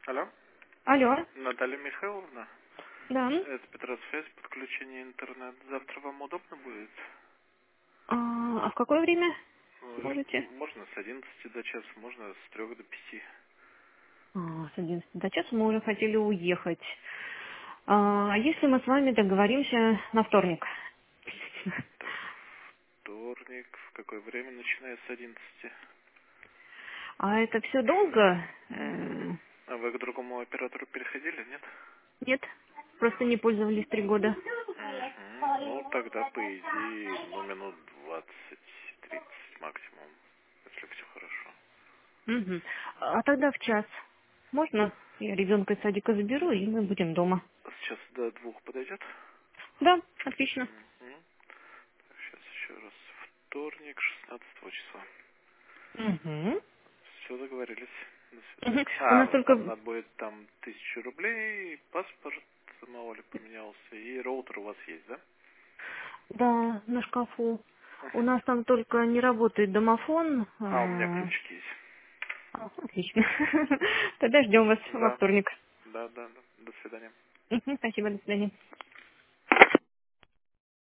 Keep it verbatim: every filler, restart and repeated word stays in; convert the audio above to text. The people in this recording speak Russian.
Алло, Алло, Наталья Михайловна, да. это Петросвязь, подключение интернет. Завтра вам удобно будет? А, а в какое время Ой, можете? Можно с одиннадцати до часа, можно с трех до пяти. А, с одиннадцати до часа мы уже хотели уехать. А если мы с вами договоримся на вторник? Так, вторник, в какое время, начиная с одиннадцати? А это все долго? Э, А вы к другому оператору переходили, нет? Нет, просто не пользовались три года. Угу. Ну, тогда, по идее, ну, минут двадцать-тридцать максимум, если все хорошо. Мгм. А тогда в час. Можно? Я ребенка из садика заберу, и мы будем дома. Сейчас до двух подойдет? Да, отлично. Угу. Так, сейчас еще раз. Вторник, шестнадцатого числа. Мгм. Все, договорились. До свидания. Мгм. У А, нас ну, нам только, надо будет там тысячу рублей, паспорт, мало ли поменялся, и роутер у вас есть, да? да, на шкафу. У Мгм. нас там только не работает домофон. А, у меня а, ключики есть. А, отлично. Тогда ждем вас во Да, вторник. да, да, да. До свидания. Мгм, спасибо, до свидания.